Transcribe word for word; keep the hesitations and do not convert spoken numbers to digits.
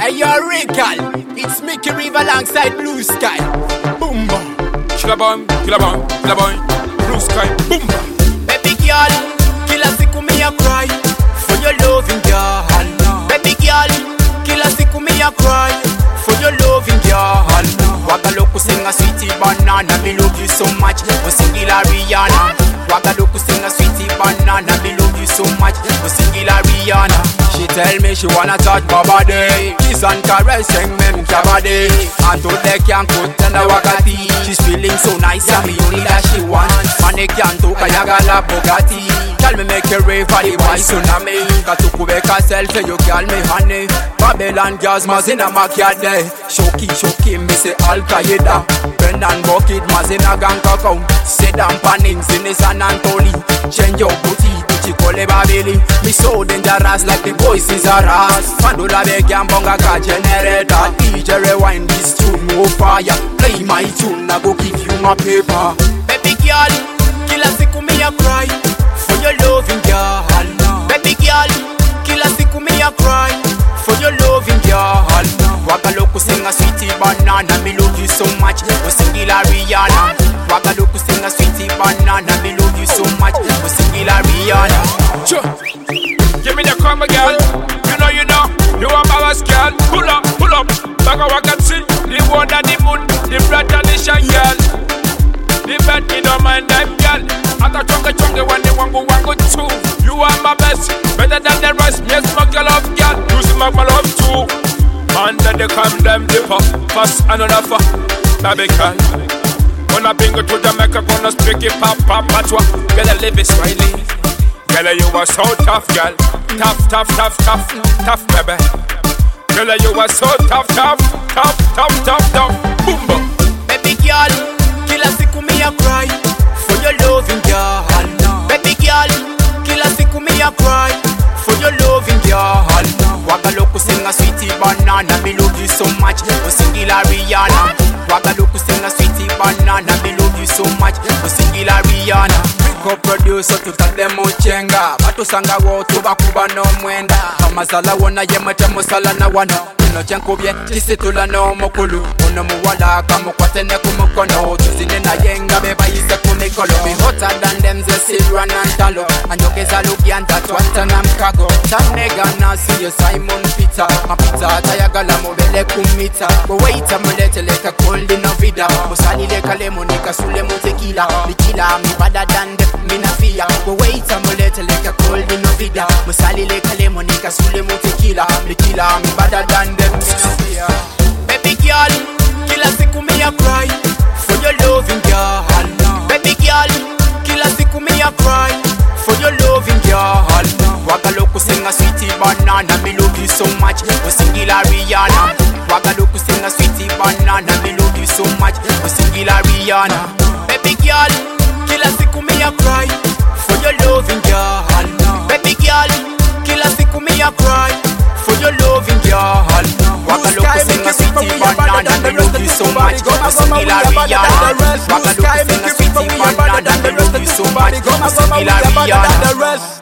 you're Rical. It's Mickey River alongside Blue Sky. Boom bam. Killer bomb, killer bomb, killer bomb. Blue Sky, boom bam. Baby girl, killer siku me a cry for your loving girl. Baby girl, killer siku me a cry for your loving girl. Wagaloku sing a sweetie banana, me love you so much. We sing la Rihanna. Wagaloku sing a sweetie banana, me love you so much. We sing la Rihanna. She tell me she wanna touch my body, kiss and caress and make my body. And to they can't put tender wakati. She's feeling so nice and me only that she wants. And they can't talk a yagala Bugatti. Tell me make a rave for the boy tsunami. Got to kubek herself and you call me honey. Babylon girls mazina makiade. Shoki shoki me say Al Qaeda. Brendan Bucket mazina gang kakao. Sedan panning zine San Antoli. Change your booty, tuchi kole babili. Me so dangerous like the boys is a ras. Pandula beg and bonga ka generator. D J rewind this tune no fire. Play my tune, I go give you my paper. Baby girl, killer siku me a cry for your loving girl. Baby girl, killer siku me a cry for your loving girl. Wagaloku sing a sweetie banana, me love you so much. We sing la Rihanna. Wagaloku sing a sweetie banana, me love you so much. We sing la Rihanna. Sure. Give me the comma, girl. You know, you know, you are my girl. Pull up, pull up. Baga wakati, the one and the moon, the blood and the shine, girl. The bed, me don't mind them, girl. Ata chonga chonga when they wango wango too. You are my best, better than the rest. Yes, my girl love, girl. You smack my love too. Under the cam, them dip up. Pass another for baby girl. Gonna bring you to Jamaica, gonna speak it, pop, pop, patwa. Gotta live it smiling. Girl, you are so tough, girl. Tough, tough, tough, tough, tough, baby. Girl, you are so tough, tough, tough, tough, tough, tough. Boom, boom. Baby girl, killer siku me a cry for your loving girl. Baby girl, killer siku me a cry for your loving girl. Wagaloku sing a sweetie banana, me love you so much. We sing la Rihanna. Wagaloku sing a sweetie banana, me love you so much. We sing la Rihanna. Co-producer tutademo chenga batu sanga wotu bakuba no mwenda amasala wona yemete musala na wano ino chenkubye tisitula no mukulu uno muwala kamukwate ne kumukono tuzine na yenga beba yise kumikolo be hotter than them ze silver and talo anyogeza lukianta twata na mkago tamnega na siyo Simon Peter mapita tayagala mobele kumita wewaita mulete leka cold in a vida musali leka lemonika sule mutekila likila mibada than them mina fear, go wait a mulete like a cold in no vida. Musali like a lemonica, sule mo tequila. Me killer, me better than them, mina fear. Baby girl, killer siku me a cry for your loving girl. Baby girl, killer siku me a cry for your loving girl. Wagaloku sing a sweetie banana, me love you so much. We sing la Rihanna. Wagaloku sing a sweetie banana, me love you so much. We sing la Rihanna. Baby girl, killer siku me a cry for your loving girl. Baby girl, killer siku me a cry for your loving girl. Wagaloku sing a sweetie banana, me love you so much. We sing la Rihanna. Wagaloku sing a sweetie banana, me love you so much. We sing la Rihanna.